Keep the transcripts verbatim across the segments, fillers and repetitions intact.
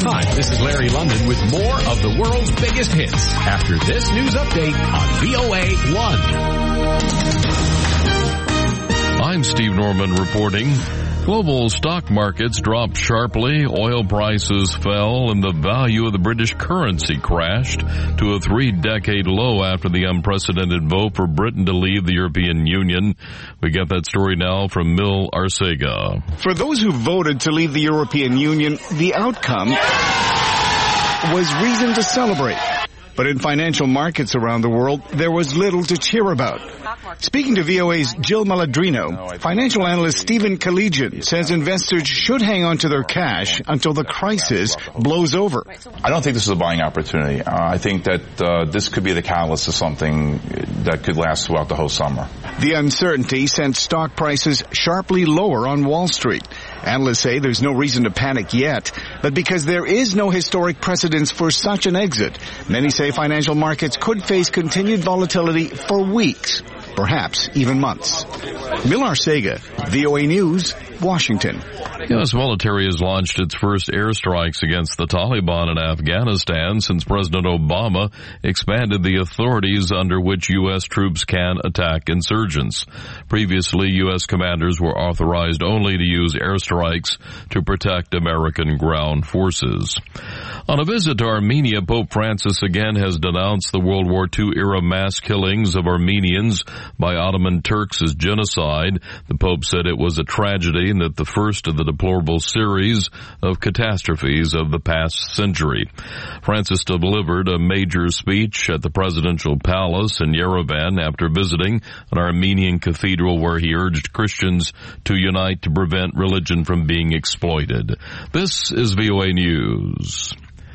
Hi, this is Larry London with more of the world's biggest hits after this news update on V O A one. I'm Steve Norman reporting. Global stock markets dropped sharply, oil prices fell, and the value of the British currency crashed to a three-decade low after the unprecedented vote for Britain to leave the European Union. We get that story now from Mil Arcega. For those who voted to leave the European Union, the outcome was reason to celebrate. But in financial markets around the world, there was little to cheer about. Speaking to V O A's Jill Maladrino, financial analyst Stephen Collegian says investors should hang on to their cash until the crisis blows over. I don't think this is a buying opportunity. Uh, I think that uh, this could be the catalyst to something that could last throughout the whole summer. The uncertainty sent stock prices sharply lower on Wall Street. Analysts say there's no reason to panic yet, but because there is no historic precedence for such an exit, many say financial markets could face continued volatility for weeks, perhaps even months. Mil Arcega, V O A News, Washington. The U S military has launched its first airstrikes against the Taliban in Afghanistan since President Obama expanded the authorities under which U S troops can attack insurgents. Previously, U S commanders were authorized only to use airstrikes to protect American ground forces. On a visit to Armenia, Pope Francis again has denounced the World War Two era mass killings of Armenians by Ottoman Turks as genocide. The Pope said it was a tragedy and that the first of the deplorable series of catastrophes of the past century. Francis delivered a major speech at the presidential palace in Yerevan after visiting an Armenian cathedral where he urged Christians to unite to prevent religion from being exploited. This is V O A News.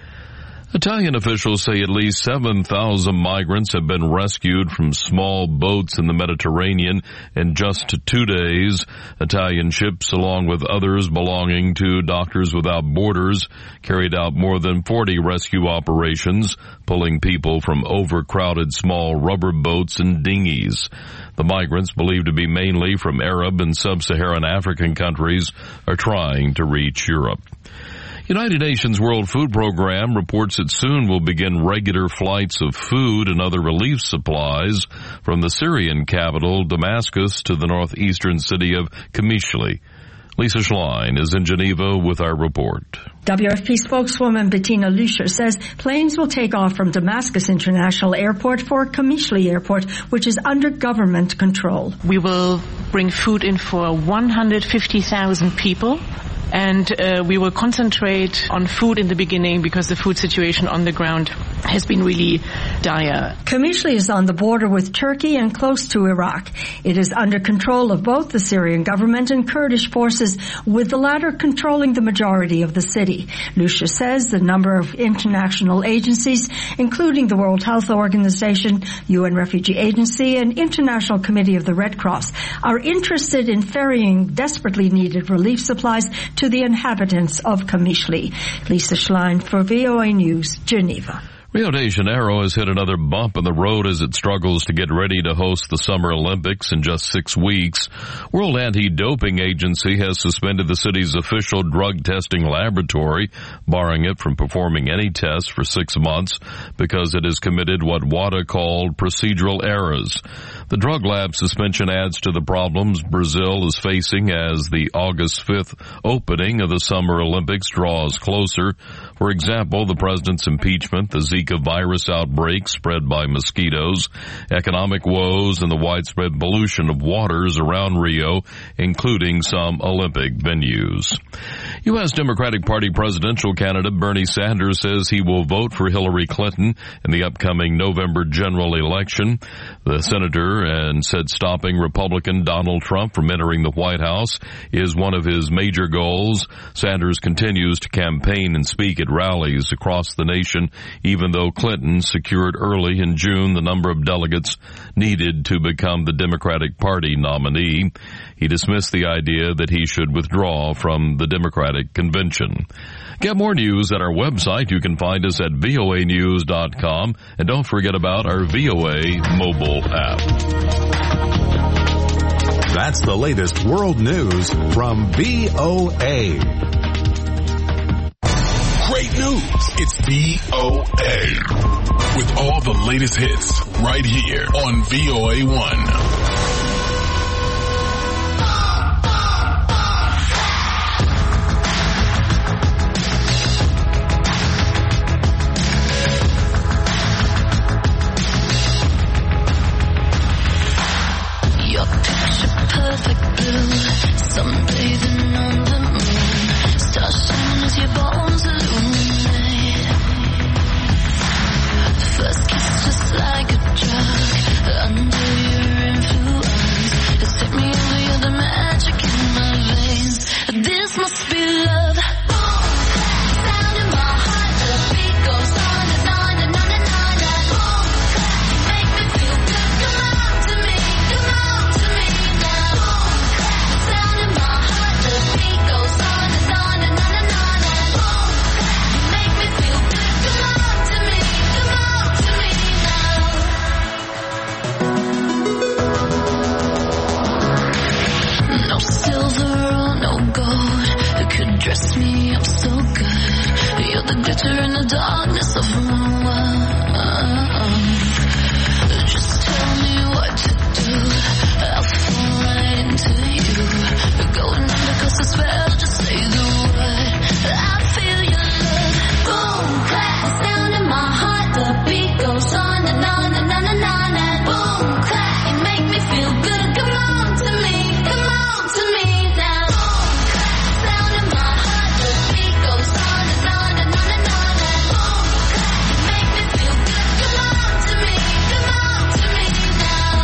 Italian officials say at least seven thousand migrants have been rescued from small boats in the Mediterranean in just two days. Italian ships, along with others belonging to Doctors Without Borders, carried out more than forty rescue operations, pulling people from overcrowded small rubber boats and dinghies. The migrants, believed to be mainly from Arab and sub-Saharan African countries, are trying to reach Europe. United Nations World Food Program reports it soon will begin regular flights of food and other relief supplies from the Syrian capital, Damascus, to the northeastern city of Qamishli. Lisa Schlein is in Geneva with our report. W F P spokeswoman Bettina Lüscher says planes will take off from Damascus International Airport for Qamishli Airport, which is under government control. We will bring food in for one hundred fifty thousand people. And uh, we will concentrate on food in the beginning because the food situation on the ground has been really dire. Qamishli is on the border with Turkey and close to Iraq. It is under control of both the Syrian government and Kurdish forces, with the latter controlling the majority of the city. Lucia says the number of international agencies, including the World Health Organization, U N Refugee Agency, and International Committee of the Red Cross, are interested in ferrying desperately needed relief supplies to the inhabitants of Qamishli. Lisa Schlein for V O A News, Geneva. Rio de Janeiro has hit another bump in the road as it struggles to get ready to host the Summer Olympics in just six weeks. World Anti-Doping Agency has suspended the city's official drug testing laboratory, barring it from performing any tests for six months because it has committed what WADA called procedural errors. The drug lab suspension adds to the problems Brazil is facing as the August fifth opening of the Summer Olympics draws closer. For example, the president's impeachment, the Zika virus outbreak spread by mosquitoes, economic woes, and the widespread pollution of waters around Rio, including some Olympic venues. U S Democratic Party presidential candidate Bernie Sanders says he will vote for Hillary Clinton in the upcoming November general election. The senator and said stopping Republican Donald Trump from entering the White House is one of his major goals. Sanders continues to campaign and speak at rallies across the nation, even though Clinton secured early in June the number of delegates needed to become the Democratic Party nominee. He dismissed the idea that he should withdraw from the Democratic convention. Get more news at our website. You can find us at V O A news dot com. And don't forget about our V O A mobile app. That's the latest world news from V O A. great news. It's V O A. With all the latest hits right here on V O A one. Perfect blue, sunbathing on the moon, stars shining as your bones illuminate. First kiss just like a drug, under your influence, it's take me over, you're the magic in my veins. This must be love. Boom, sound in my heart, the beat goes on and on and on and on and boom, you make me feel good. Come on to me, come on to me now. Sound in my heart, the beat goes on and on and on and on and boom, you make me feel good. Come on to me, come on to me now. No silver or no gold could dress me up so good. You're the glitter in the darkness of my world. Just tell me what to do, I'll fall right into you. Going under 'cause I spell, just say the word. I feel your love. Boom, clap, sound in my heart, the beat goes on and on and on and on and boom, clap, you make me feel good. Come on to me, come on to me now. Sound in my heart, the beat goes on and on and on and on and boom, clap, you make me feel good. Come on to me, come on to me now.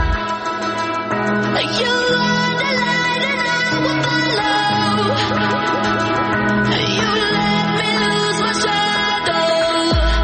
You are the light and I will follow. You let me lose my shadow.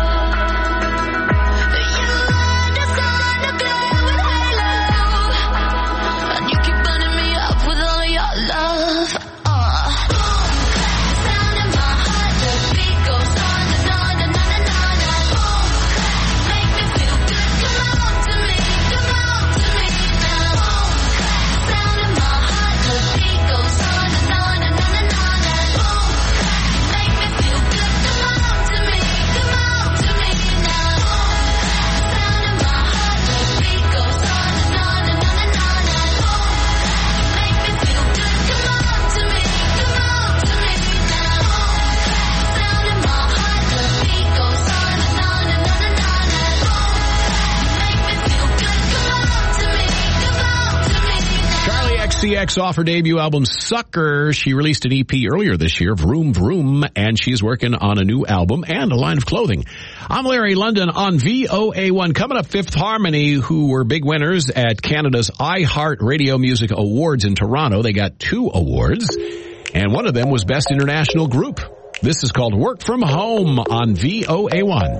You are the sun that glow with halo, and you keep burning me up with all your love. Uh. Sound in my heart, the beat goes on and on and on and on and boom, make me feel good. Come on to me, come on to me now. Sound in my heart, the beat goes on and on and on and on and boom, make me feel good. Come on to me, come on to me now. Sound in my heart, the beat goes on and on and on and on and boom, make me feel good. Come on to me, come on to me now. Sound in my heart, the beat goes on and on and on and on and boom, make me feel good. Come on to me, come on to me now. Charlie X C X off her debut album Sucker. She released an E P earlier this year, Vroom Vroom, and she's working on a new album and a line of clothing. I'm Larry London on V O A one. Coming up, Fifth Harmony, who were big winners at Canada's iHeart Radio Music Awards in Toronto. They got two awards, and one of them was Best International Group. This is called Work From Home on V O A one.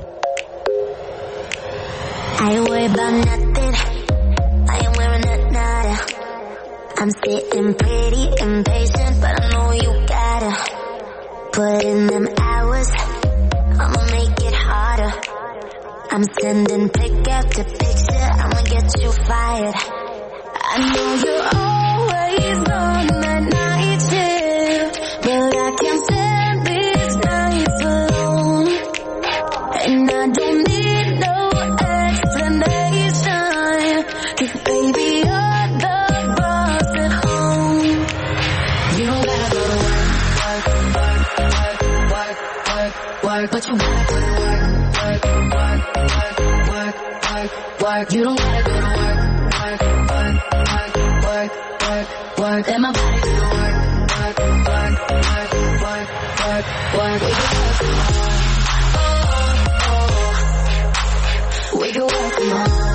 I ain't worried about nothing. I ain't wearing a nada. I'm sitting pretty impatient, but I know you gotta put in them hours. I'ma make it harder. I'm sending pick after picture. I'ma get you fired. I know you're always on that night shift, but I can't stand these nights alone. And I don't need no explanation, 'cause baby you're the boss at home. You don't gotta go to work, work, work, work, work, work, work, but you gotta go to work, work, work, work, work, work, work. You don't gotta go to work, work, work, work, work, work, work. Let my body do the work, work, work, work, work, work, work. We can work from home. We can work from home.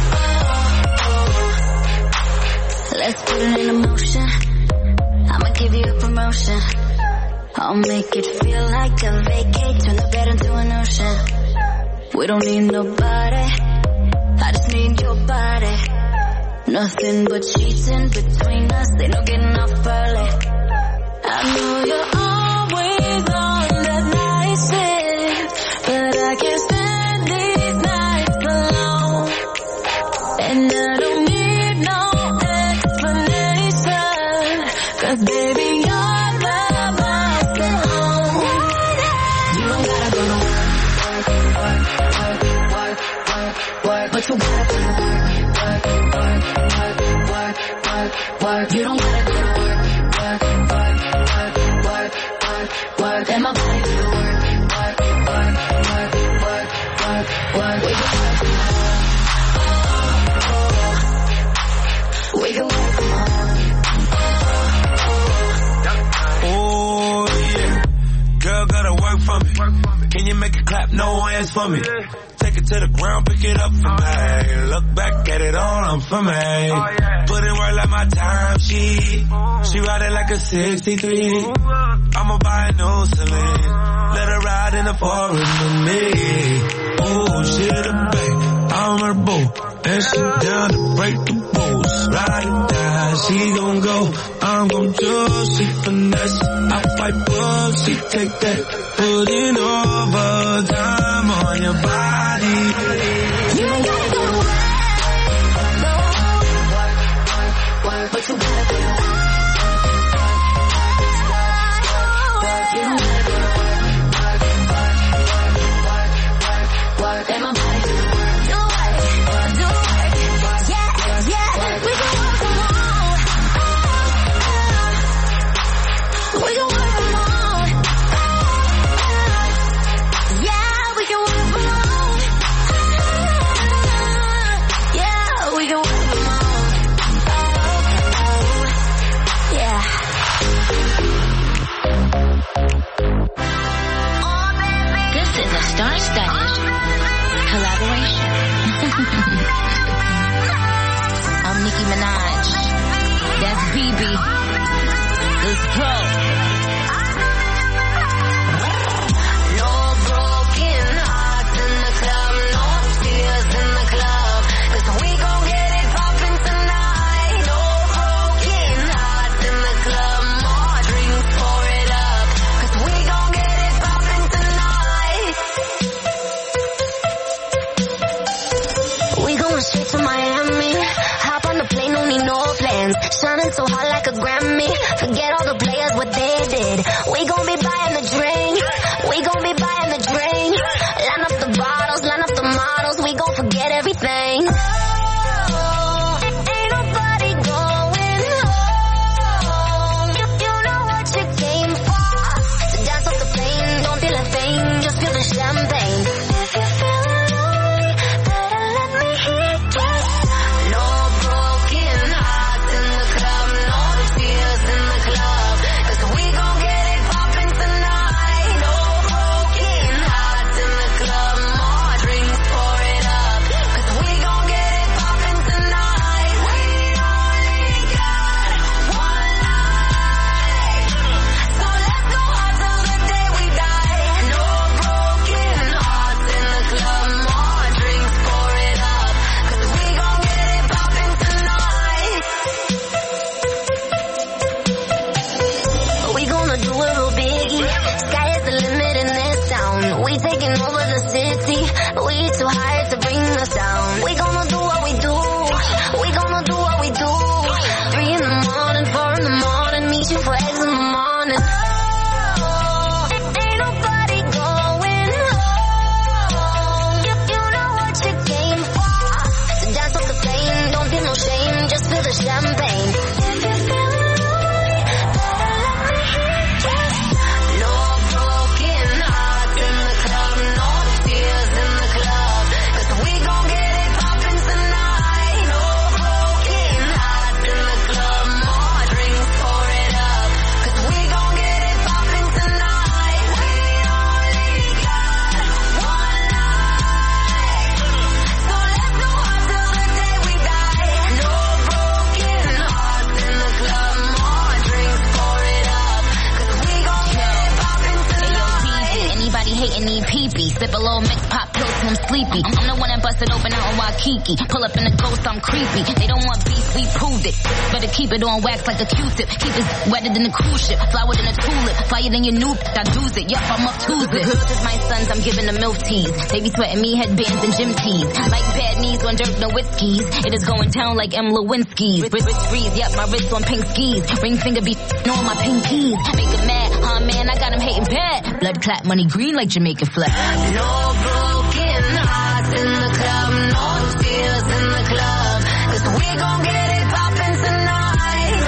Let's put it in motion. I'ma give you a promotion. I'll make it feel like a vacate, turn the bed into an ocean. We don't need nobody, I just need your body. Nothing but sheets in between us, they no getting off early. I know you're always on that night shift, but I can't stand these nights alone. And I don't need no explanation, 'cause baby you're the boss at home. You work. You don't gotta go to work, work, work, work, work, work, work. Let my body do the work, work, work, work, work, work, work. We can work from home. We can work from home. Oh yeah, girl gotta work for me. Can you make it clap? No hands for me. Take it to the ground, pick it up for me. Look back at it all, I'm for me. Put in work like my time sheet. She ride it like a sixty-three. I'ma buy a new Celine. Let her ride in the forest with me. Oh, she the babe, I'm her boo. And she down to break the rules. Ride or die, she gon' go. I'm gon' choose, she finesse. I fight bugs, she take that. Put in overtime on your body. You don't gotta go to work, no. Work, work, work, but you gotta go to work. Work, you don't gotta go to work, work, work, work, work, work, let my body do the work. Do work, do work, yeah, yeah, we can work from home. We can work from home. Yeah, we can work from home. Yeah, we can work from home. Yeah. This is a star-studded collaboration. I'm Nicki Minaj. That's B B. This Pro. No broken hearts in the club, no tears in the club, 'cause we gon' get it poppin' tonight. No broken hearts in the club, more drinks, pour it up, 'cause we gon' get it poppin' tonight. We going straight to Miami, hop on the plane, no need no plans, shining so hot like a Grammy, forget all the players what they did, we gon' be buying the drink, we gon' be buying the drink, line up the bottles, line up the models, we gon' forget everything. Oh, ain't nobody going home, you, you know what you came for, so dance off the plane, don't feel a thing, just feel the champagne. If you feel lonely, better let me hear it. No broken hearts in the club, no tears in the club, 'cause we gon' get it poppin' tonight. No broken hearts in the club, more drinks, pour it up, 'cause we gon' get it poppin' tonight. We only got one life, so let's go hard till the day we die. No broken hearts in the club, more drinks, pour it up, 'cause we gon' get it poppin' tonight. We gonna do it real biggie. Sky is the limit in this town. We taking over the city. We too high to bring us down. We gonna do what we do. We gonna do what we do. Three in the morning, four in the morning. Meet you for eggs in the morning. Oh, ain't nobody going home. You, you know what you came for. So dance off the plane, don't feel no shame. Just feel the champagne. If you feel lonely, better let me hear it. No broken hearts in the club, no tears in the club, 'cause we gon' get it poppin' tonight. No broken hearts in the club, more drinks, pour it up, 'cause we gon' get it poppin' tonight. We only got one life, so let's go hard till the day we die. No broken hearts in the club, more drinks, pour it up, 'cause we gon' get it poppin' tonight. Anybody hating need pee-pee. Sip a little mix, pop pills till I'm sleepy. I'm the one that busted open out in Waikiki. Pull up in the ghost, I'm creepy. They don't want beef, we proved it. Better keep it on wax like a Q-tip. Keep it wetter than a cruise ship. Flower than a tulip. Flyer than your new, I do's it. Yup, I'm up Tuesday. Girls is my sons, I'm giving them milk teas. They be sweating me headbands and gym tees. Like bad knees on dirt, no whiskeys. It is going down like M. Lewinsky's. Wrist, wrist freeze, yup, my wrist on pink skis. Ring finger be on my pinkies. Make him mad, huh man, I got him hating bad. Blood clot, money green like Jamaican flag. No broken hearts in the club, no tears in the club, 'cause we gon' get it poppin' tonight.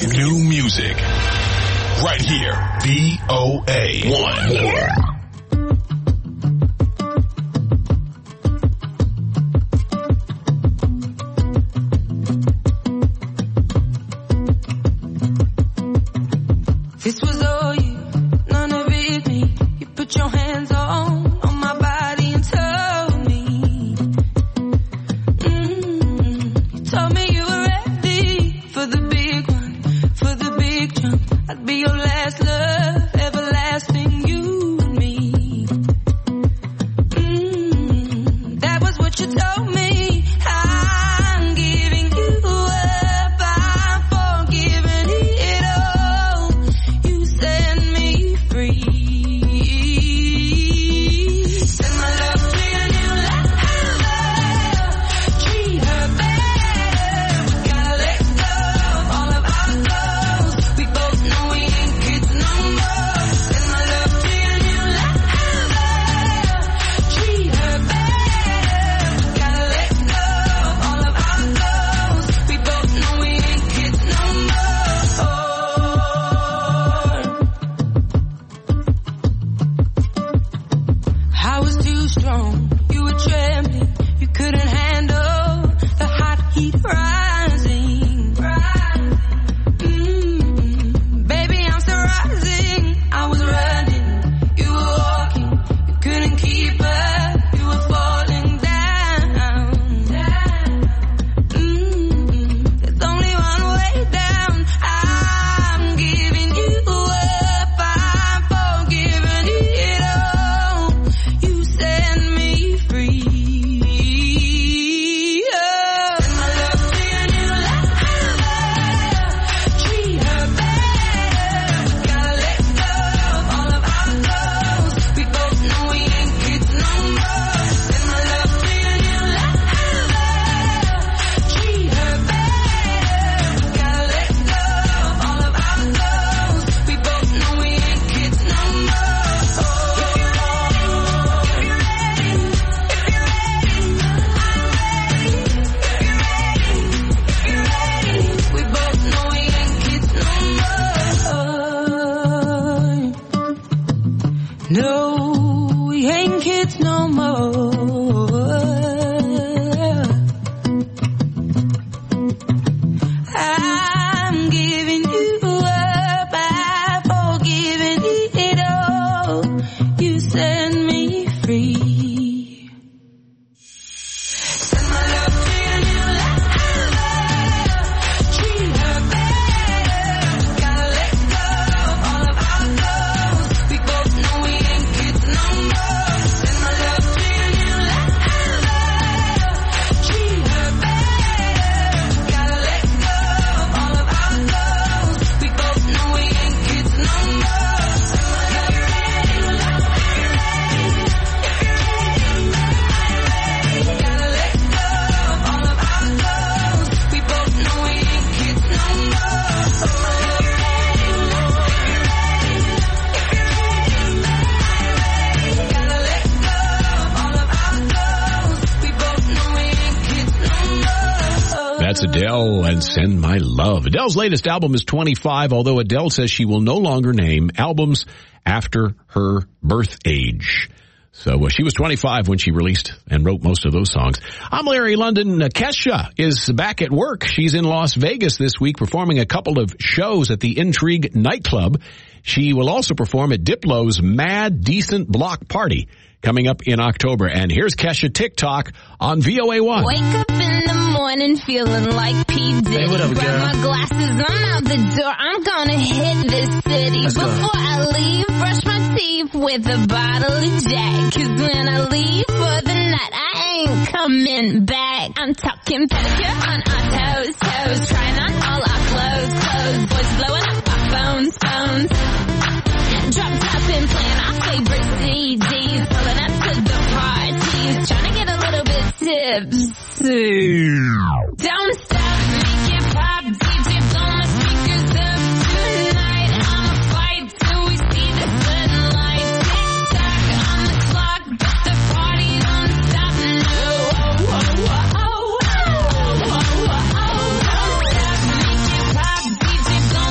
new music. Right here, V O A one. This was all you, none of it me. You put your hands on, on my body and told me. Mm, you told me you were ready for the big one, for the big jump. I'd be your last love, everlasting, you and me. Mm, that was what you told me. I'm giving you up, I'm forgiving it all. You set me free. Send my love to your new lover. Treat her better. We gotta let go of all of our goals. We both know we ain't kids no more. Send my love to your new lover. Treat her better. We gotta let go of all of our goals. We both know we ain't kids no more. I was too strong, you were trembling, you couldn't handle the hot heat rising. Mm, baby, I'm still rising. I was running, you were walking, you couldn't keep up, you were falling down. Mm, there's only one way down. I'm giving you up, I'm forgiving it all. You set me free. Oh, send my love to your new lover. Treat her better. We gotta let go of all of our goals. We both know we ain't kids no more. Send my love to your new lover. Treat her better. We gotta let go of all of our goals. We both know we ain't kids no more. If you're ready, if you're ready, if you're ready, I'm ready. If you're ready, if you're ready, we both know we ain't kids no more. No, we ain't kids no more. I'm giving you up, I'm forgiving it all. You set me free. Send my love to your new lover. Treat her better. We gotta let go of all of our goals. We both know we ain't kids no more. Send my love to your new lover. Treat her better. We gotta let go of all of our goals. We both know we ain't kids no more. Send my love, you're ready, you're ready, if you're ready, I'm ready. Gotta let go of all of our goals. We both know we ain't kids no more. Send my love, you're ready, if you're ready, if you're ready, I'm ready. Gotta let go of all of our goals. We both know we ain't kids no more. That's Adele and Send My Love. Adele's latest album is twenty-five, although Adele says she will no longer name albums after her birth age. So uh, she was twenty-five when she released and wrote most of those songs. I'm Larry London. Uh, Kesha is back at work. She's in Las Vegas this week performing a couple of shows at the Intrigue nightclub. She will also perform at Diplo's Mad Decent Block Party coming up in October. And here's Kesha TikTok on V O A one. Wake up in the morning feeling like P. Diddy. Hey, what up, Grab girl? my glasses, I'm out the door. I'm gonna hit this city. Let's go. Before I leave, brush my teeth with a bottle of Jack. Cause when I leave for the night, I ain't coming back. I'm talking pedicure on our toes, toes. Trying on all our clothes, clothes. Boys blowing up our phones, phones. Drop top and playing our favorite C Ds. Pulling up to the parties. Trying to get a little bit tipsy. Don't stop, make it pop. D J blow my speakers up tonight. I'ma fight till we see the sunlight. Tick tock on the clock, but the party don't stop. No, oh, oh, oh, oh, oh, oh, oh, oh. Don't stop, make it pop. D J blow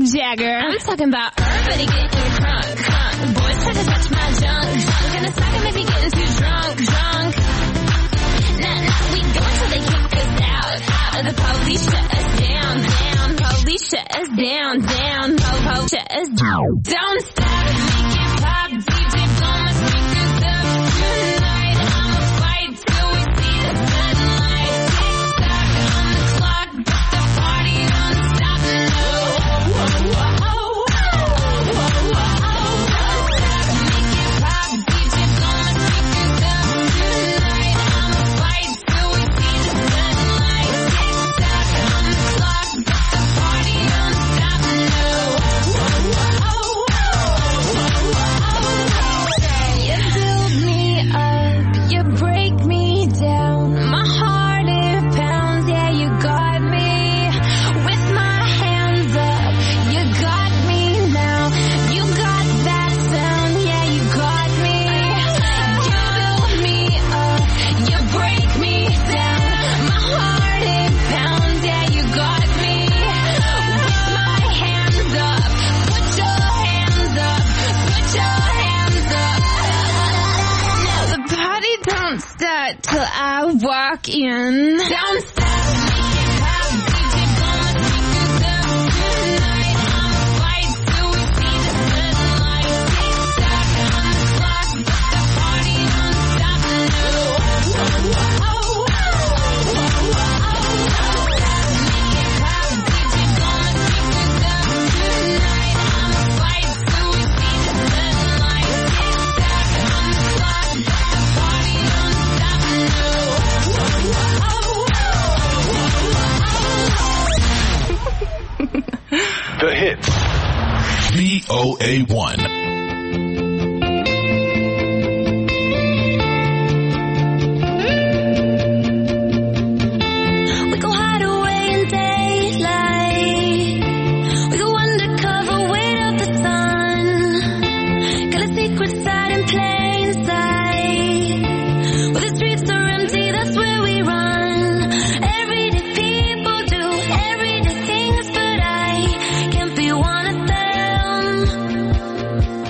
Mick Jagger. I'm talking about everybody getting crunk, crunk. Boys try to touch my junk, junk. Gonna suck and maybe getting too drunk, drunk. Nah, nah, we go until they kick us out, out. The police shut us down, down. Police shut us down, down. Po, po, shut us down. Don't stop, make it pop. D J blow my speakers up tonight. I'ma fight till we see the sunlight. Tick tock on the clock, but the party don't stop. No. Whoa, whoa, whoa, whoa, whoa, whoa. Make it pop. D J blow my speakers up tonight. I'ma fight till we see the sunlight. Tick tock on the clock, but the party don't stop. No. Whoa, whoa, you build me up, you break me down. My heart it pounds, yeah, you got me. With my hands up, you got me now. You got that sound, yeah, you got me. You build me up, you break me down. My heart it pounds, yeah, you got me. With my hands up, put your hands up, put your hands up. Now the party don't start till I walk in. Don't stop. The hits. V O A one. We go hide away in daylight. We go undercover, wait out the sun. Got a secret side in plain sight. Where the streets are empty, that's where we run. Everyday people do everyday things, but I can't be one of them.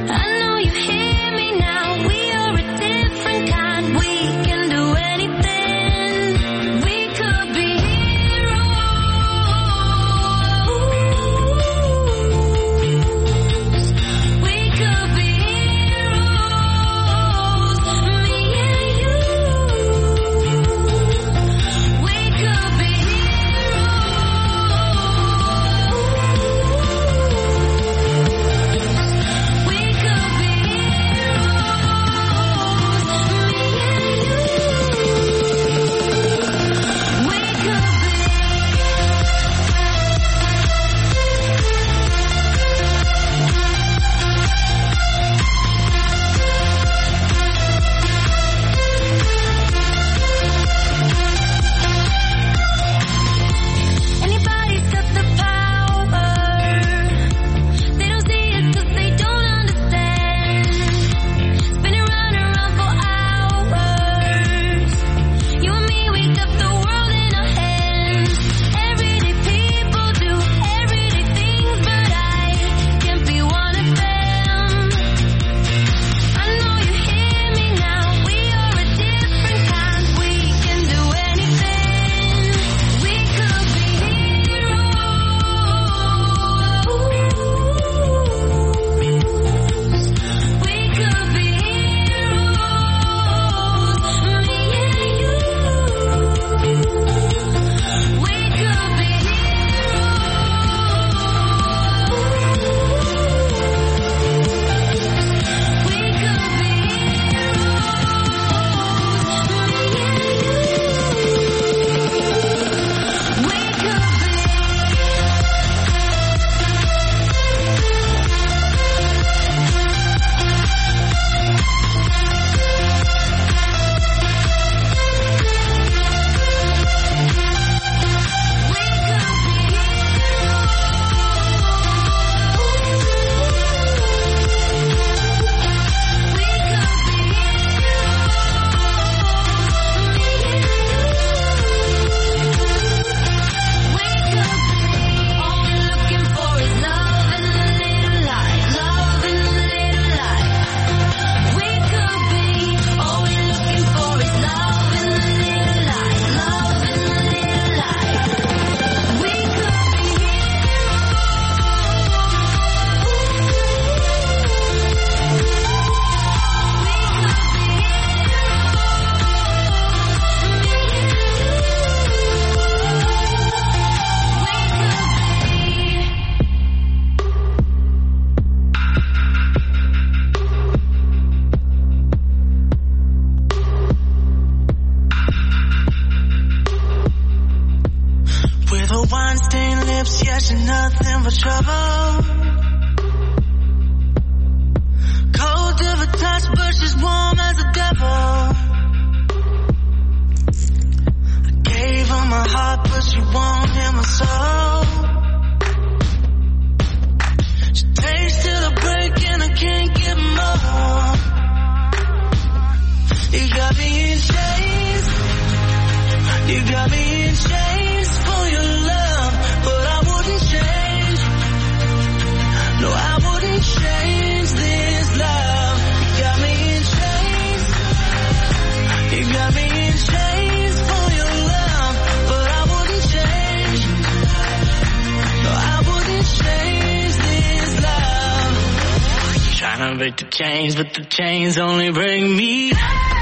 lips, yes, you're nothing but trouble. Cold to the touch, but she's warm as a devil. I gave her my heart, but she won't hear my soul. She takes to the break and I can't get more. You got me in chains. You got me in chains for your love, but I wouldn't change. No, I wouldn't change this love. You got me in chains. You got me in chains for your love, but I wouldn't change. No, I wouldn't change this love. Trying to break the chains, but the chains only break me.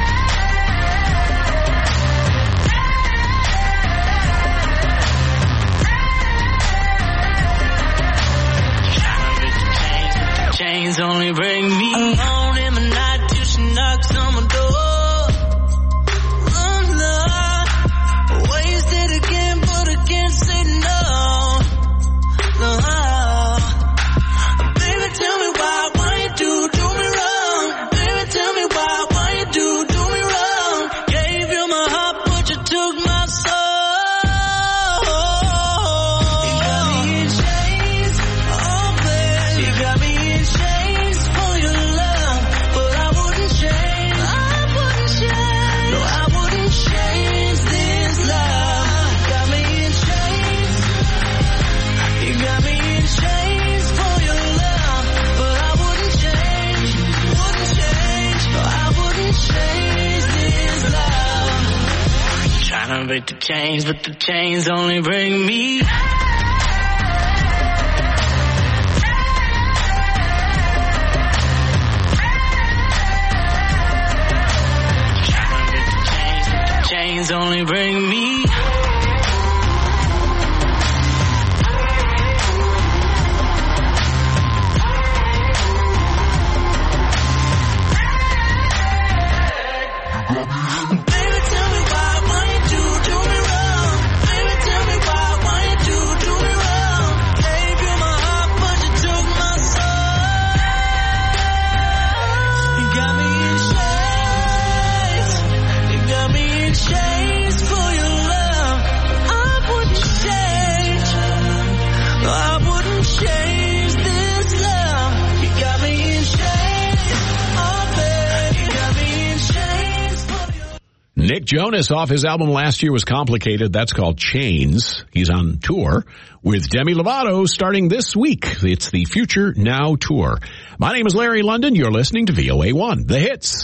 Chains only bring me alone in the night till she knocks on my door. Oh no, wasted again, but I can't say no. No, baby, tell me why, why you do do me wrong? Baby, tell me why, why you do do me wrong? Gave you my heart, but you took my soul. You got me in chains, oh baby, you got me. Trying to break the chains, but the chains only bring me. Trying to break the chains, but the chains only bring me. Nick Jonas off his album last year was Complicated. That's called Chains. He's on tour with Demi Lovato starting this week. It's the Future Now Tour. My name is Larry London. You're listening to V O A one, The Hits.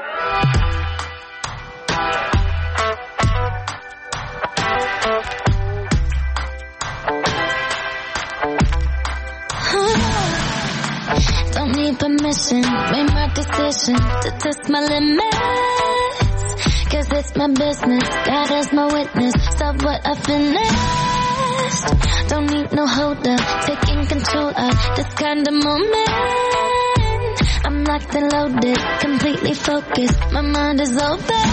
Don't need permission, made my decision to test my limits. Cause it's my business, God is my witness. Stop what I finished. Don't need no holder, taking control of this kind of moment. I'm locked and loaded, completely focused. My mind is open.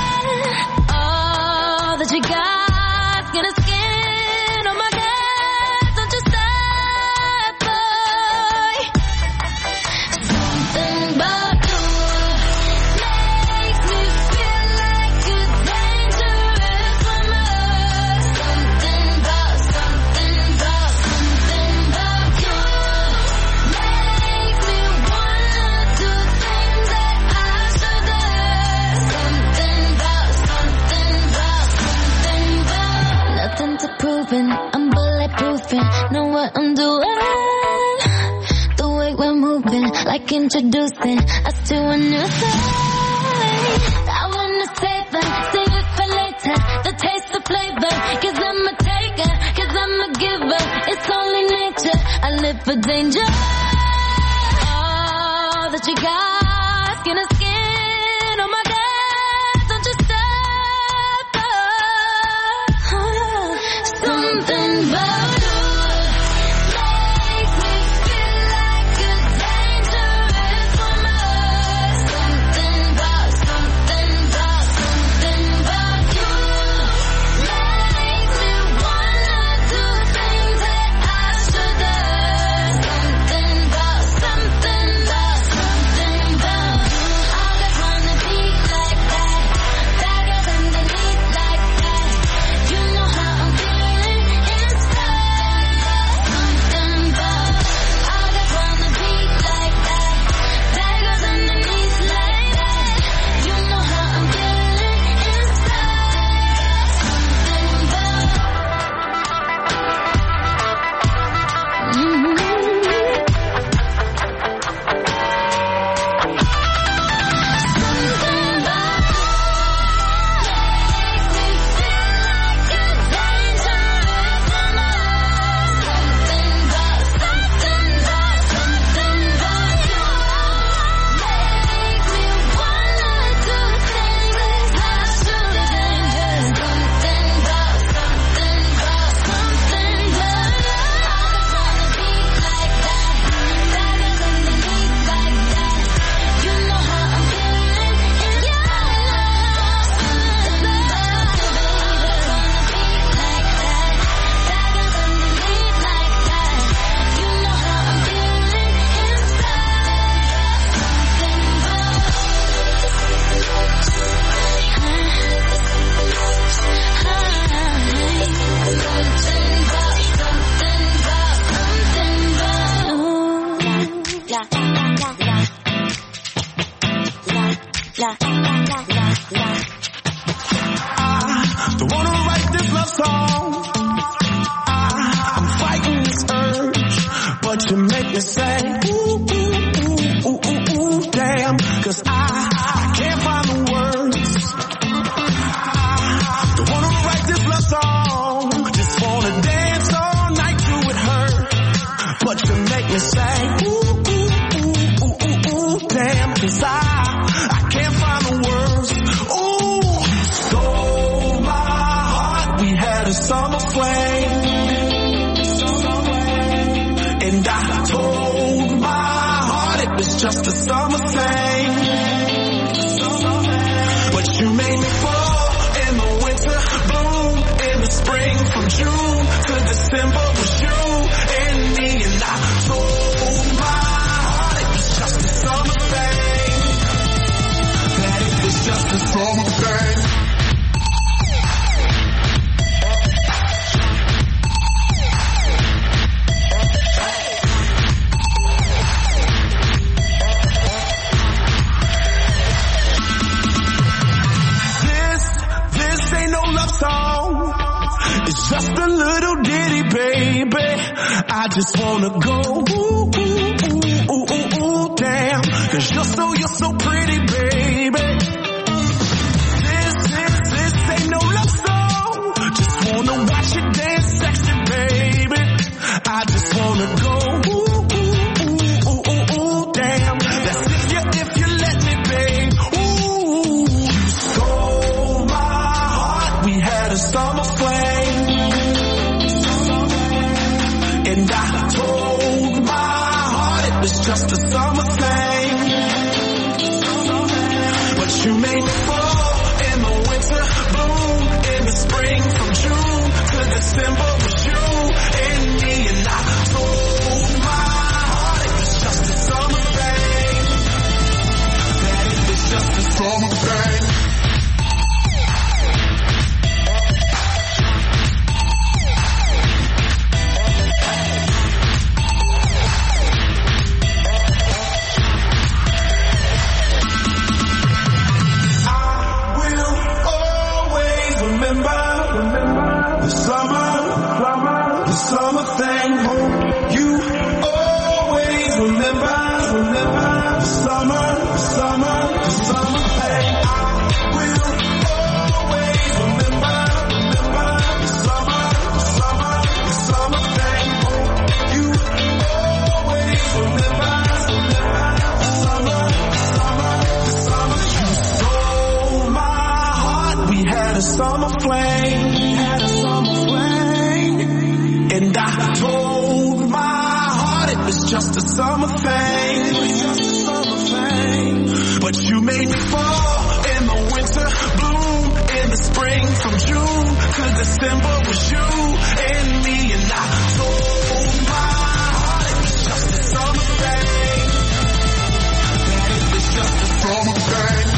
All that you got's gonna skin on my gas. Don't you stop, boy. Something about you makes me feel like a dangerous woman. Something about, something about, something about you makes me wanna do things that I shouldn't. Something about, something about, something about. Nothing to proving, I'm bulletproofing. Know what I'm doing. The way we're moving, like introducing us to a new thing. I wanna save it, save it for later. The taste, the flavor, cause I'm a taker, cause I'm a giver. It's only nature, I live for danger. All that you got, skin to skin, oh my God, don't you stop, oh. Something about you makes me feel like a dangerous woman. Something about, something about, something about you makes me wanna do things that I don't wanna write this love song. I, I'm fighting this urge, but you make me say, ooh, ooh, ooh, ooh, ooh, ooh, damn, cause I, I can't find the words. I don't wanna write this love song, just wanna dance all night till it hurt, but you make me say, ooh, ooh, ooh, ooh, ooh, ooh, damn, cause I, I can't find the words. Ooh, you stole my heart, we had a summer flame, and I told my heart it was just a summer thing, but you made me fall in the winter, bloom in the spring, from June to December was you and me, and I told my heart it was just a summer thing, that it was just a summer thing. It's just a little ditty, baby. I just wanna go, ooh, ooh, ooh, ooh, ooh, ooh, damn. Cause you're so, you're so pretty, baby. This, this, this ain't no love song. Just wanna watch you dance sexy, baby. I just wanna go, ooh, ooh, ooh, ooh, ooh, ooh, damn. That's if you, if you let me, babe. Ooh, you stole my heart. We had a summer flame, and I told my heart it was just a summer thing, but you made me fall in the winter, bloom in the spring, from June to December was you and me, and I told my heart it was just a summer thing, that it was just a summer thing. The summer, the summer thing. You always remember, remember the summer, the summer, the summer thing. I will always remember, remember the summer, the summer, the summer thing. You always remember, remember the summer, the summer, the summer. You stole my heart. We had a summer flame. And I told my heart it was just a summer thing, it was just a summer thing. But you made me fall in the winter, bloom in the spring, from June to December was you and me, and I told my heart it was just a summer thing, that it was just a summer thing.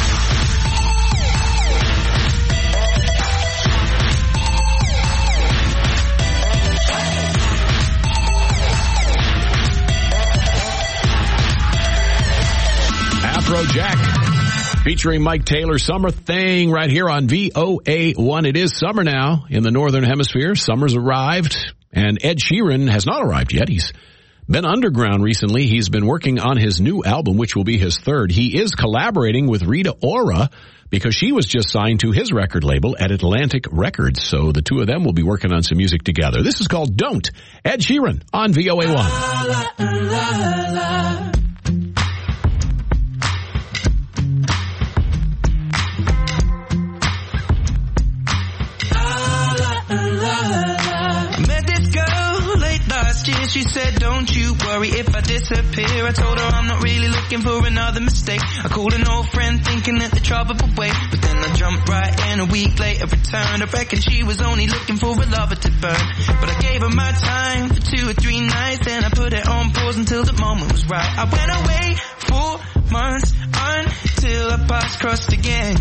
Afrojack featuring Mike Taylor, Summer Thing, right here on V O A one. It is summer now in the Northern Hemisphere. Summer's arrived, and Ed Sheeran has not arrived yet. He's been underground recently. He's been working on his new album, which will be his third. He is collaborating with Rita Ora because she was just signed to his record label at Atlantic Records. So the two of them will be working on some music together. This is called Don't. Ed Sheeran on V O A one. La, la, la. She said, don't you worry if I disappear. I told her I'm not really looking for another mistake. I called an old friend thinking that the trouble would wait, but then I jumped right in. A week later returned. I reckon she was only looking for a lover to burn, but I gave her my time for two or three nights, then I put it on pause until the moment was right. I went away for months until our paths crossed again.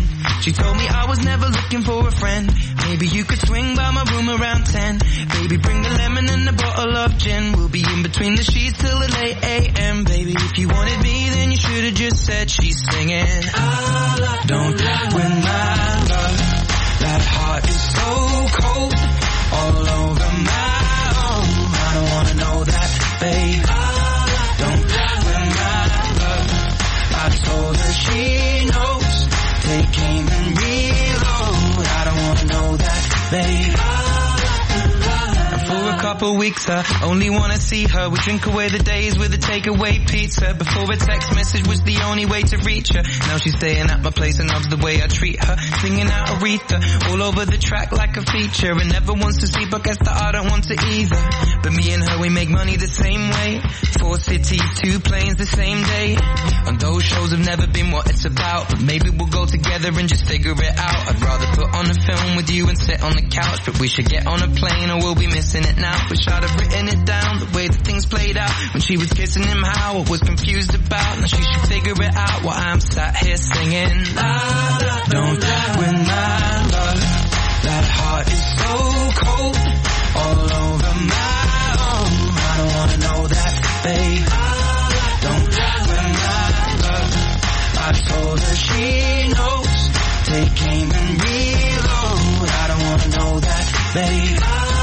She told me I was never looking for a friend. Maybe you could swing by my room around ten. Baby, bring the lemon and a bottle of gin. We'll be in between the sheets till the late a m. Baby, if you wanted me, then you should have just said she's singing. Don't win my love. That heart is so cold, all over my own. I don't wanna know that, babe. Don't win my love. I told her she knows. Take aim and reload. I don't wanna know that, babe. For a couple weeks I only wanna see her. We drink away the days with a takeaway pizza. Before a text message was the only way to reach her. Now she's staying at my place and loves the way I treat her. Singing out Aretha all over the track like a feature. And never wants to sleep, I guess that I don't want to either. But me and her, we make money the same way. Four cities, two planes the same day. And those shows have never been what it's about. But maybe we'll go together and just figure it out. I'd rather put on a film with you and sit on the couch. But we should get on a plane or we'll be missing it now. Wish I'd have written it down, the way that things played out. When she was kissing him, how I was confused about. Now she should figure it out while I'm sat here singing. Don't win my love. That heart is so cold, all over my own. I don't wanna know that, babe. Don't win my love. I told her she knows. Take aim and reload. I don't wanna know that, babe.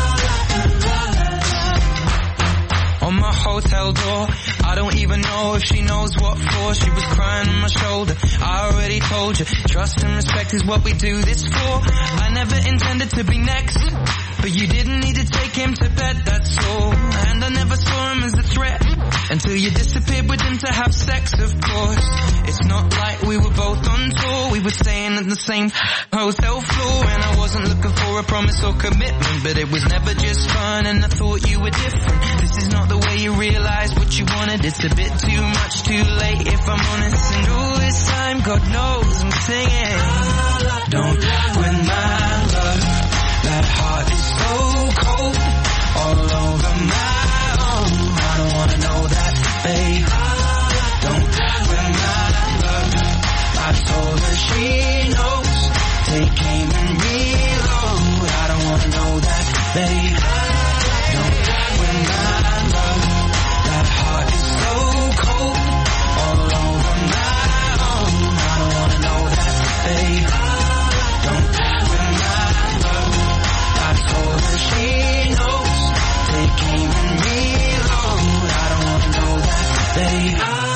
On my hotel door, I don't even know if she knows what for. She was crying on my shoulder. I already told you, trust and respect is what we do this for. I never intended to be next, but you didn't need to take him to bed, that's all. And I never saw him as a threat until you disappeared with him to have sex, of course. It's not like we were both on tour. We were staying in the same hotel floor. And I wasn't looking for a promise or commitment, but it was never just fun and I thought you were different. This is not the way you realize what you wanted. It's a bit too much too late if I'm honest. And all this time, God knows I'm singing. Don't win my love. That heart is so cold, all over my own. I don't wanna know that, babe. Don't win my love. I told her she knows. Take aim and reload. I don't wanna know that, babe. Don't win my love. That heart is so cold, all over my own. I don't wanna know that, babe. Don't win my love. I told her she knows. Take aim and reload. I don't wanna know that, babe.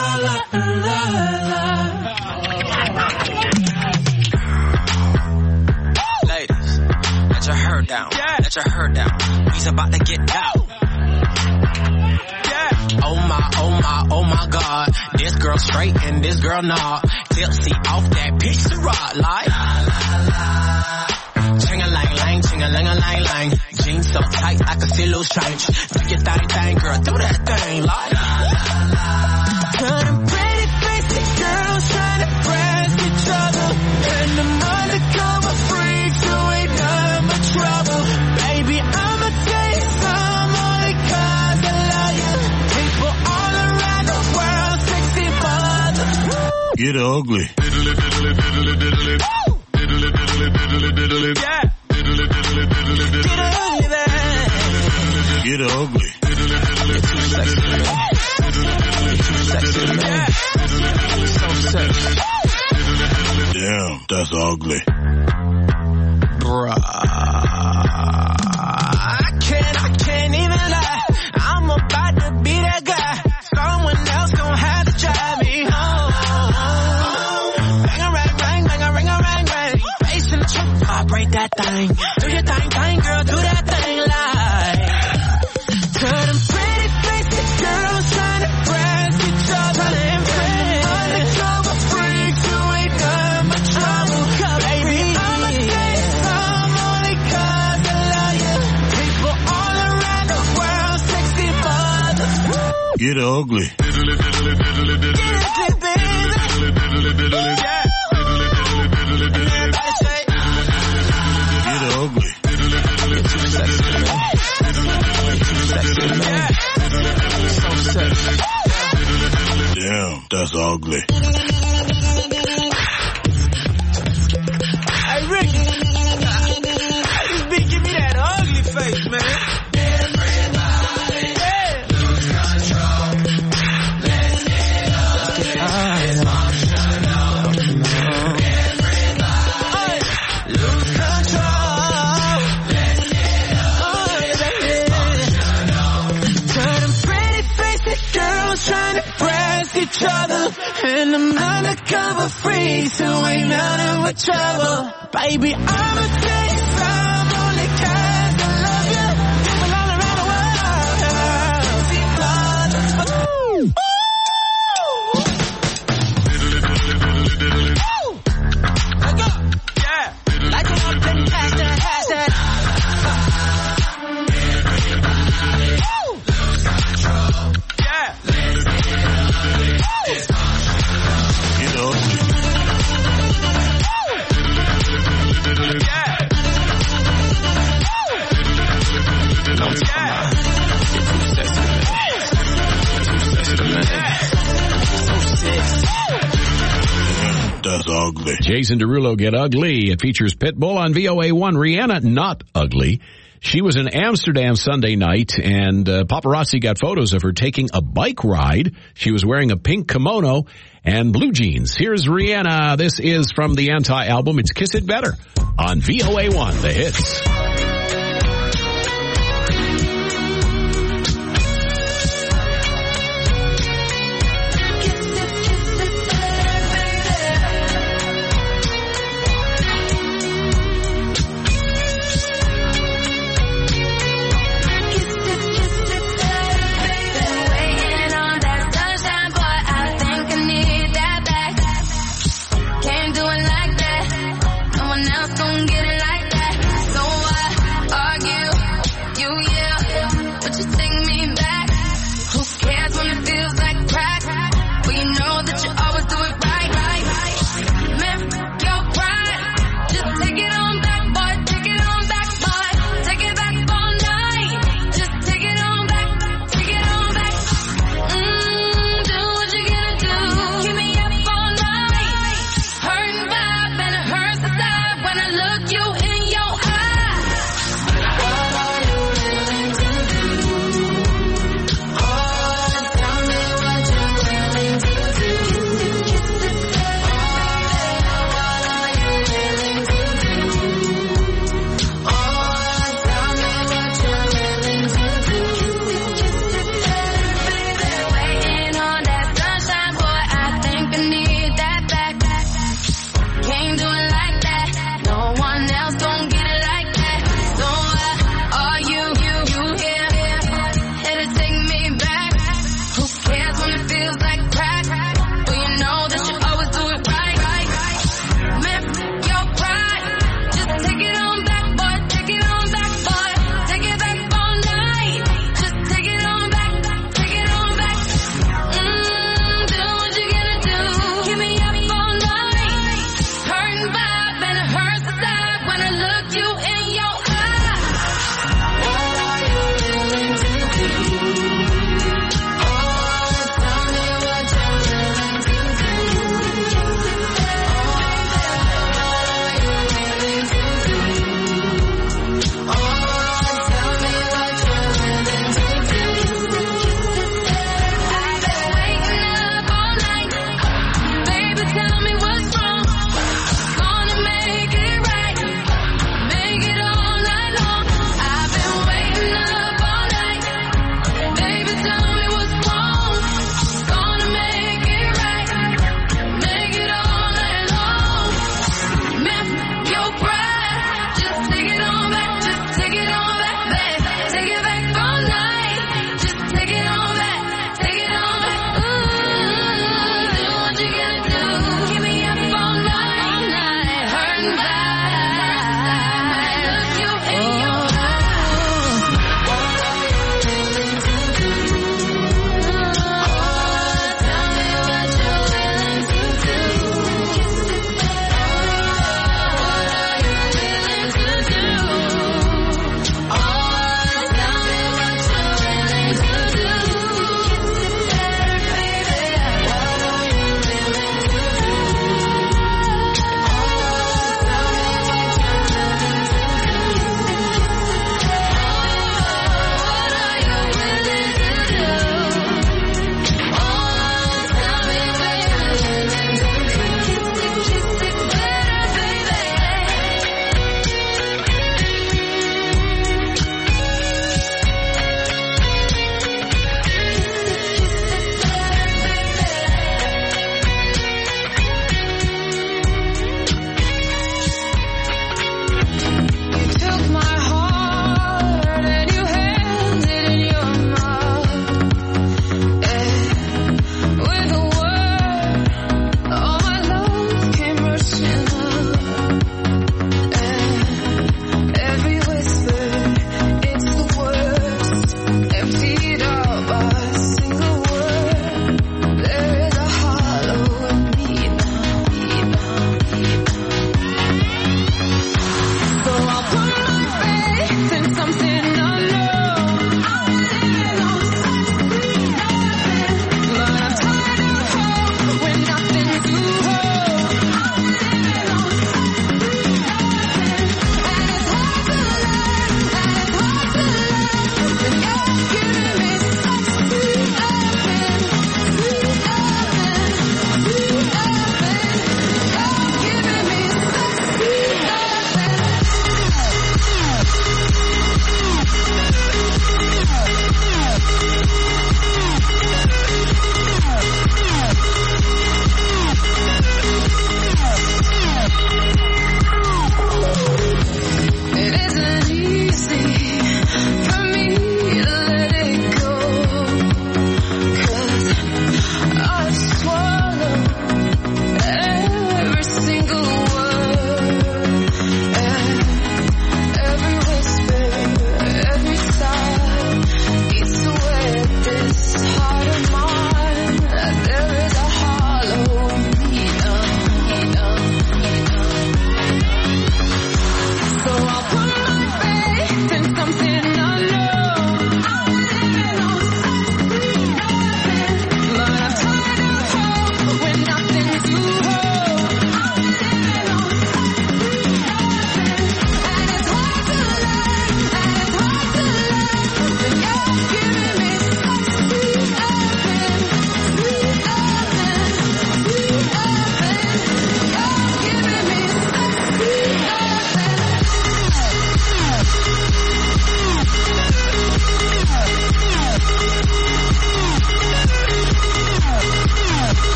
Ladies, let your hair down. Let your hair down. We's about to get out. Oh my, oh my, oh my God. This girl straight and this girl nah. Tipsy off that pizza rod like. Ching-a-lang-lang, ching-a-lang-a-lang-lang. Jeans so tight I can see loose change. Do your thing, thing, girl, do that thing like. Turning pretty basic girls trying to press each other. And the undercover freaks who ain't done but trouble. Baby, I'ma tell you some only cause I love you. People all around the world, sexy mothers. Get ugly. Diddly, diddly, diddly, diddly. Diddly, diddly, diddly, diddly. Yeah. Diddly, diddly, diddly, diddly. Get ugly, man. Get ugly. Diddly, diddly, diddly, diddly. Damn, that's ugly. Bruh. I can't, I can't even lie. I'm about to be that guy. Someone else gon' have to drive me home. Bang a rang, rang, bang a ring a rang, rang. Face in the truck, vibrate that thing. Do your thing, thing, girl, do that thing like. Turn them pretty basic girls trying to press each other. Undercover freaks who ain't done but trouble. Baby, I'ma tell you some only cause I love you. People all around the world, sexy mothers. Get ugly. Diddly, diddly, diddly, diddly. Get ugly, baby. Diddly, diddly, diddly. Yeah. Diddly, diddly, diddly, diddly. Everybody say. Get ugly. Diddly, diddly, diddly, diddly. Damn, that's ugly. undercover freak who ain't nothing but trouble. Baby, I'ma tell you some only kind that love you. People all around the world. See blood. Ooh. Ooh. Let go. Yeah. Light it up and pass that, pass that. Ooh. Yeah. Get ugly. That's ugly. Jason Derulo, Get Ugly. It features Pitbull on V O A one. Rihanna, Not Ugly. She was in Amsterdam Sunday night, and uh, paparazzi got photos of her taking a bike ride. She was wearing a pink kimono and blue jeans. Here's Rihanna. This is from the Anti-album. It's Kiss It Better on V O A one, The Hits. Can't do it like that. No one else gon' get it like that. So why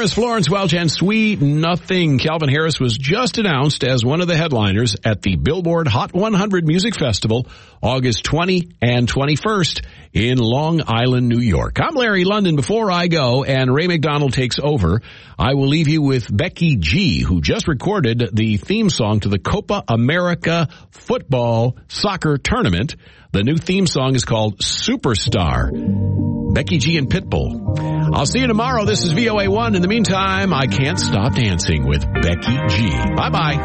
Miss Florence Welch and Sweet Nothing. Calvin Harris was just announced as one of the headliners at the Billboard Hot one hundred Music Festival, August twentieth and twenty-first in Long Island, New York. I'm Larry London. Before I go and Ray McDonald takes over, I will leave you with Becky G, who just recorded the theme song to the Copa America football soccer tournament. The new theme song is called Superstar. Becky G and Pitbull. I'll see you tomorrow. This is V O A one. In the meantime, I Can't Stop Dancing with Becky G. Bye-bye.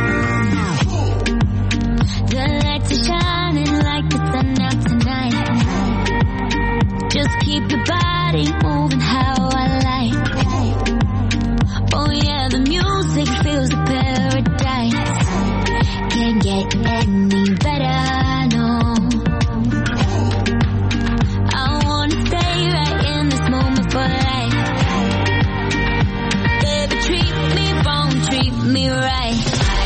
The lights are shining like the sun out tonight. Just keep your body moving how I like. Oh yeah, the music feels a paradise. Can't get any better, no. I wanna stay right in this moment for life. Baby, treat me wrong, treat me right.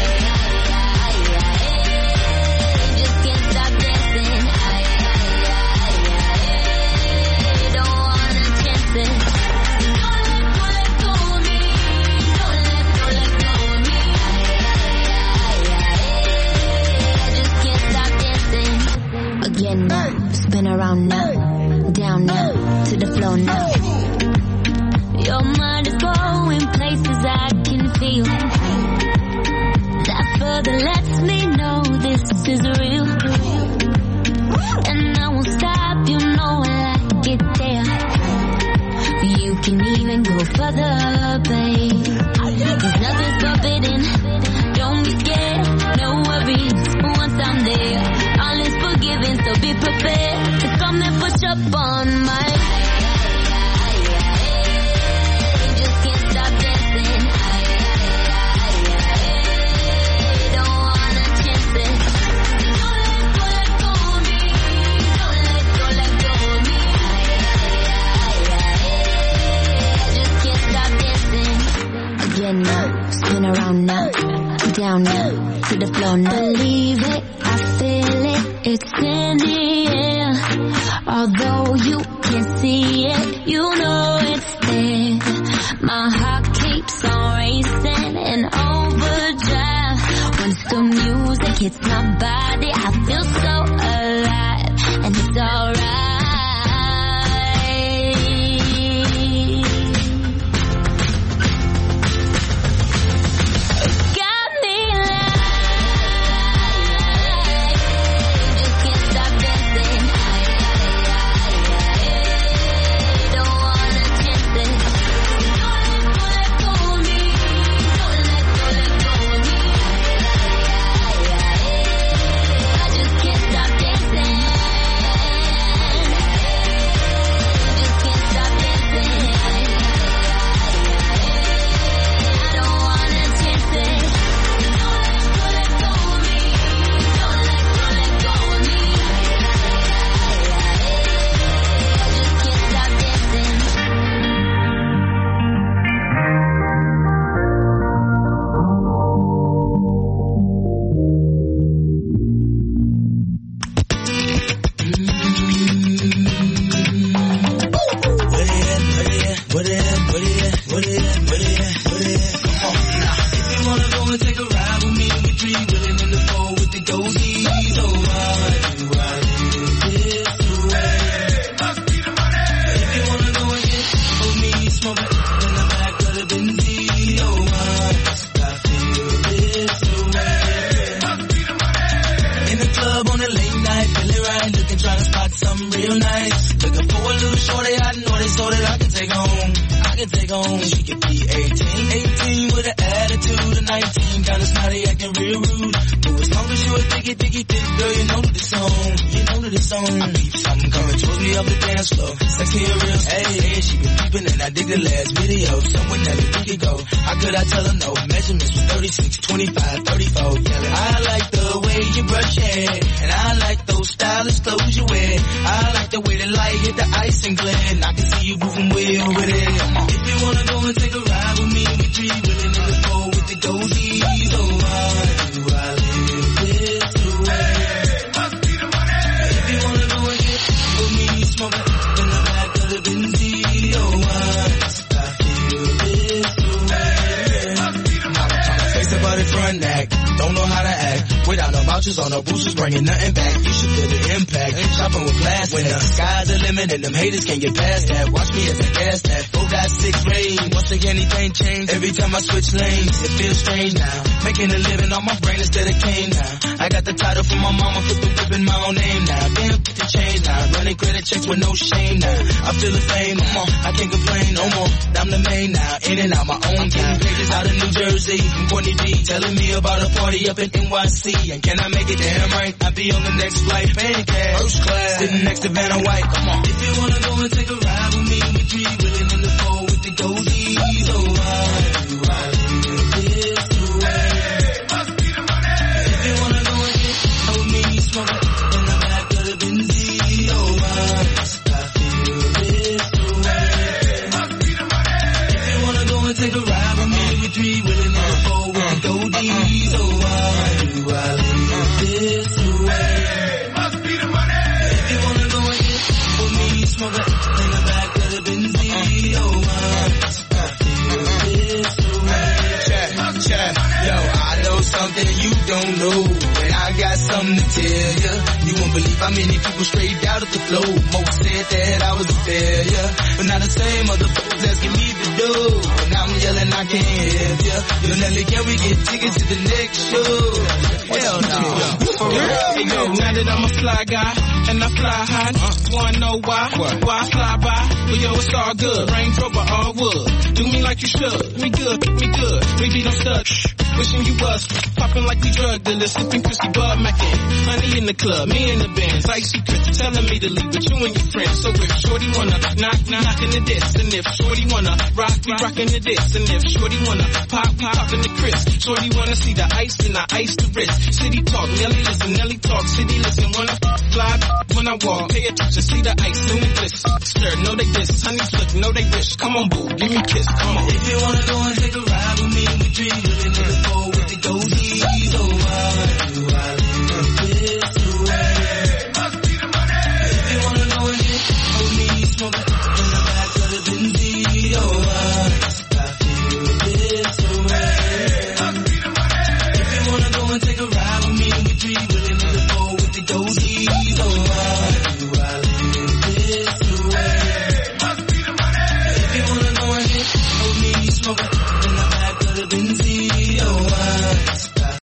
Just can't stop dancing. Don't wanna chance it. Don't let go, let go of me. Don't let go, let go of me. I just can't stop dancing. Again now, spin around now, down now, to the floor now. Your mind is going places I can feel. That further lets me know this is real. And I won't stop, you know I like it there. You can even go further, babe. Cause nothing's forbidden. Don't be scared, no worries. Once I'm there, all is forgiven, so be prepared to come and push up on my. Just can't stop dancing. Don't wanna chance it. Don't let go, let go of me. Don't let go, let go of me. Just can't stop dancing. Again now, spin around now, down now, to the floor now. Believe it, I feel it, it's in the air. Although you can't see it, you know it's there. My heart keeps on racing in overdrive. Once the music hits my body, I feel so alive, and it's alright. Got me like, just can't stop dancing. Don't wanna chance it. Don't let go, let go of me. Don't let go, let go of me. I just can't stop dancing. Just can't stop dancing. I don't wanna chance it. Don't let go, let go of me. Don't let go, let go of me. I just can't stop dancing. What it is, what it is, what it is, what it is, what it is. Come on now. If you wanna go and take a ride with me, we three willing in the four with the goldies. Oh, why do I live this way? If you wanna go and get with me, smoke it in the back of the Benzie. Oh, why must I feel this way? In the club on a late night, feeling right, looking, trying to spot something real nice. Looking for a little shorty, I know they so that I can take home. I can take home. She could be eighteen, eighteen with an attitude of nineteen, kinda snotty, acting real rude. But as long as you a diggy, diggy, thick girl, you know that it's on. You know that it's on. I peep something coming towards me up the dance floor. Sexy and real, hey, hey, she been peeping and I dig the last video. Someone that we could go. How could I tell her no? Measurements was thirty-six, twenty-five, thirty-four. Yelling, I like the way you brush your hair, and I like those stylish clothes you wear. I like the way the light hit the ice and glare, and I can see you moving way over there. If you wanna go and take a ride with me, we three willing in the four with the goldies. Oh, why do I live this way? If you wanna go and get with me, smoke it in the back of the Benzie. Oh, why must I feel this everybody front act. Don't know how to act. Without no vouchers on no boosters, bringing nothing back. You should feel the impact. Shopping with glass when the sky's the limit and them haters can't get past that. Watch me as I gas that. Four got six rain. Once again, anything change. Every time I switch lanes, it feels strange now. Making a living on my brain instead of cane now. I got the title from my mama, put the whip in my own name now. Damn, get the change now. Running credit checks with no shame now. I feel the fame, come on. I can't complain no more. I'm the main now. In and out my own time. Pages out of New Jersey from Courtney D. Telling me about a party up in N Y C. And can I make it damn right? I'll be on the next flight. Paying cash. First class. Sitting next to Vanna White. Come on. If you wanna go and take a ride with me, we three willing in the four with the goldies. Oh, why do I live this way? Must be the money. If you wanna go and get with me, smoke it in the back of the Benzie. Oh, why must I feel this way? Must be the money. If you wanna go and take a ride with me, we three willing in the four with the goldies. Oh, why do I live this way? Must be the money. If you wanna go and get with me, smoke it in the back of the Benzie. Oh, why must I feel this way? Check, check, yo, I know something you don't know, and I got something to tell ya. You won't believe how many people straight out of the flow. Most said that I was a failure, but now the same motherfuckers asking me to do. And I'm yelling I can't help ya. Yo, Nelly, can we get tickets to the next show? Hell no. For real? Hey, yo, now that I'm a fly guy, and I fly high, wanna know why? Why I fly by? Well, yo, it's all good. Range Rover, all wood. Do me like you should. Me good, me good. Maybe don't stuck. Wishing you was popping like we drug dealers, sipping Chrissy Bud Mackin. Honey in the club, me in the bands, icy Chris telling me to leave with you and your friends. So if Shorty wanna knock, knock in the diss, and if Shorty wanna rock, we rockin' the diss, and if Shorty wanna pop, we poppin' the Chris. Shorty wanna see the ice, and I ice the wrist. City talk, Nelly listen, Nelly talk, city listen. Wanna fly when I walk, pay attention, see the ice in the bliss. Stir, know they diss, honey flick, know they wish. Come on, boo, give me a kiss, come on. If you wanna go and take a ride with me, we three really in the four with the ghost.